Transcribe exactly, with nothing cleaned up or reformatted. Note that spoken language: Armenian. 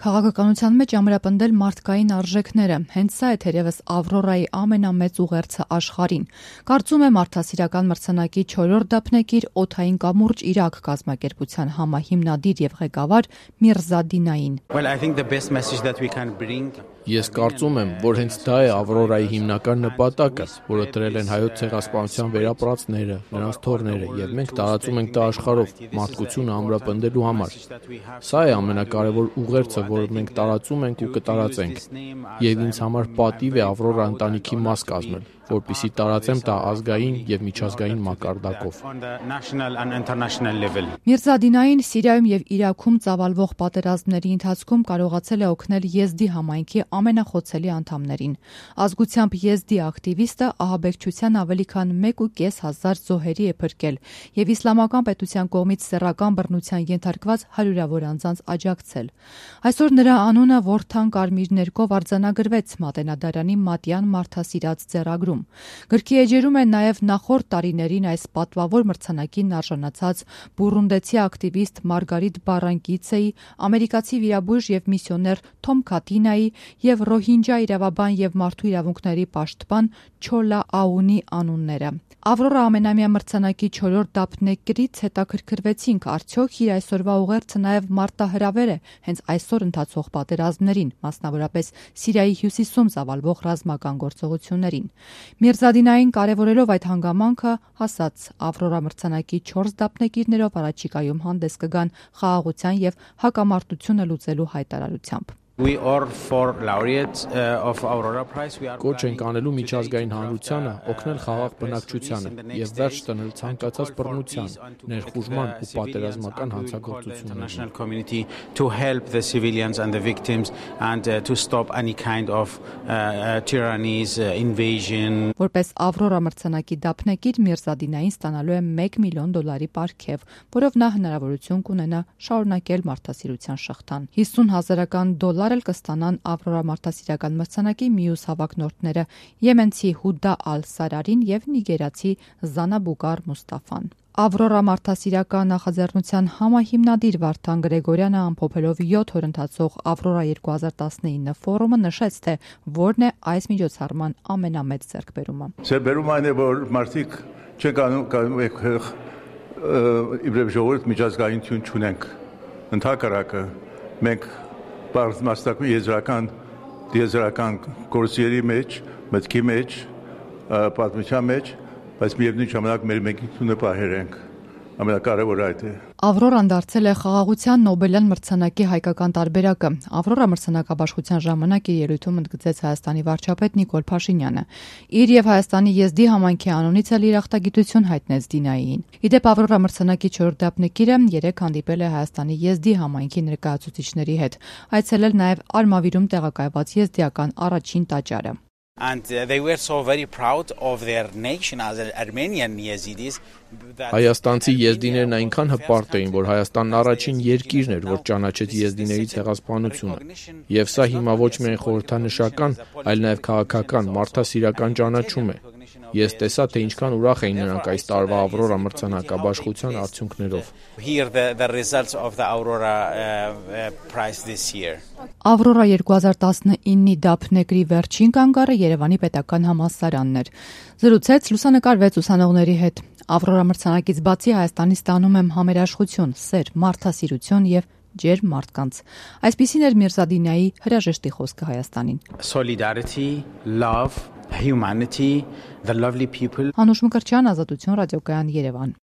Քաղաքականության մեջ ամրապնդել մարդկային արժեքները, հենց սա է թերևս Ավրորայի ամենամեծ ուղերձը աշխարհին։ Կարծում եմ մարդասիրական մրցանակի չորրորդ դափնեկիր օդային կամուրջ Իրաք կազմակերպության համահիմնադիր եւ ղեկավար Միրզա Դինային։ Ես կարծում եմ, որ հենց դա է Ավրորայի հիմնական նպատակը, որը դրել են հայոց ցեղասպանության վերապրածները, նրանց թոռները, եւ մենք տարածում ենք դա աշխարհով մարդկությունը ամրապնդելու համար։ Սա է ամենակարևոր ուղերձը, որը մենք տարածում ենք ու կտարածենք։ Եվ ինձ համար պատիվ է Ավրորա ընտանիքի մաս կազմել, որպեսզի տարածեմ դա ազգային եւ միջազգային մակարդակով։ Միրզա Դինային Սիրիայում եւ Իրաքում ծավալվող պատերազմների ընթացքում կարողացել է օգնել Եզդի համայնքի ամենախոցելի անդամներին։ Ազգությամբ Եզդի ակտիվիստը ահաբեկչության ավելի քան մեկ ու կես հազար զոհերի է փրկել եւ իսլամական պետության կողմից սեռական բռնության ենթարկված հարյուրավոր անձանց աջակցել։ Այսօր նրա անունը Որդան կարմիր ներկով արձանագրվեց Մատենադարանի Մատյան մարդասիրած ձեռագրում։ Գրքի էջերում է նաև նախորդ տարիներին այս պատվավոր մրցանակին արժանացած բուրունդեցի ակտիվիստ Մարգարիտ Բարանկիցեի, ամերիկացի վիրաբույժ եւ միսիոներ Թոմ Քատինայի եւ ռոհինջա իրավաբան եւ մարդու իրավունքների պաշտպան Չոլա Աունի անունները։ Ավրորա ամենամյա մրցանակի չորրորդ դափնեկիրից հետաքրքրվեցինք, արդյոք իր այսօրվա ուղերձը նաև մարտահրավեր է հենց այսօր ընթացող պատերազմներին, մասնավորապես Սիրիայի հյուսիսում ծավալվող ռազմական գործողություններին։ Միրզա Դինային կարևորելով այդ հանգամանքը, ասաց, Ավրորա մրցանակի չորս դափնեկիրներով առաջիկայում հանդես կգան խաղաղության եւ հակամարտությունը լուծելու հայտարարությամբ։ Կոչ ենք անելու միջազգային հանրությանը օգնել խաղաղ բնակչությանը եւ վերջ տնել ցանկացած բռնության, ներխուժման ու պատերազմական հանցագործություններին։ Որպես Ավրորա մրցանակի դափնեկիր Միրզա Դինային ստանալու է մեկ միլիոն դոլարի պարգև, որով նա հնարավորություն կունենա շարունակել մարդասիրության շղթան։ հիսուն հազարական դոլար էլ կստանան Ավրորա մարդասիրական մրցանակի մյուս հավակնորդները՝ եմենցի Հուդա Ալ-Սարարին եւ նիգերացի Զանաբուկար Մուստաֆան։ Ավրորա մարդասիրական նախաձեռնության համահիմնադիր Վարդան Գրեգորյանը ամփոփելով յոթ օր ընթացող Ավրորա երկու հազար տասնինը ֆորումը նշեց, թե որն է այս միջոցառման ամենամեծ ձեռքբերումը։ Ձեռքբերումը այն է, որ մարդիկ չեն կարող իբրև ժողովուրդ միջազգայնություն չունենք։ Ընդհակառակը մենք Մասնակցում եզրական դիեզերական գործերի մեջ, մտքի մեջ, պատմության մեջ, բայց միևնույն ժամանակ մեր մեծությունը պահել ենք։ Ամենակարևորը այդ է։ Ավրորան դարձել է խաղաղության Նոբելյան մրցանակի հայկական տարբերակը։ Ավրորա մրցանակաբաշխության ժամանակ իր ելույթում ընդգծեց Հայաստանի վարչապետ Նիկոլ Փաշինյանը։ Իր եւ Հայաստանի Եզդի համայնքի անունից էլ իր ախտագիտություն հայտնեց Դինային։ Իդեպ Ավրորա մրցանակի չորրորդ դափնեկիրը երեք հանդիպել է Հայաստանի Եզդի համայնքի ներկայացուցիչների հետ։ Այցելել նաեւ Արմավիրում տեղակայված եզդիական առաջին տաճարը։ And uh, they were so very proud of their nation as Armenian Yazidis. Հայաստանցի եզդիներն այնքան հպարտ էին, որ Հայաստանն առաջին երկիրն էր, որ ճանաչեց եզդիների ցեղասպանությունը։ Եվ սա հիմա ոչ միայն խորհրդանշական, այլ նաև քաղաքական, մարդասիրական ճանաչում է։ Ես տեսա, թե ինչքան ուրախ էին նրանք այս տարվա Ավրորա մրցանակաբաշխության արդյունքներով։ Here the the results of the Aurora uh, uh, prize this year. Ավրորա երկու հազար տասնինի դափնեկրի վերջին կանգառը Երևանի պետական համալսարանն էր։ Զրուցեց, լուսանկարվեց ուսանողների հետ։ Ավրորա մրցանակից բացի Հայաստանի ստանում եմ համերաշխություն, սեր, մարդասիրություն եւ ջերմ մարդկանց։ Այսպիսին էր Միրզա Դինայի հրաժեշտի խոսքը Հայաստանին։ Solidarity, love, humanity, the lovely people. Անուշ Մկրտչյան, Ազատություն, ռադիոկայան, Երևան։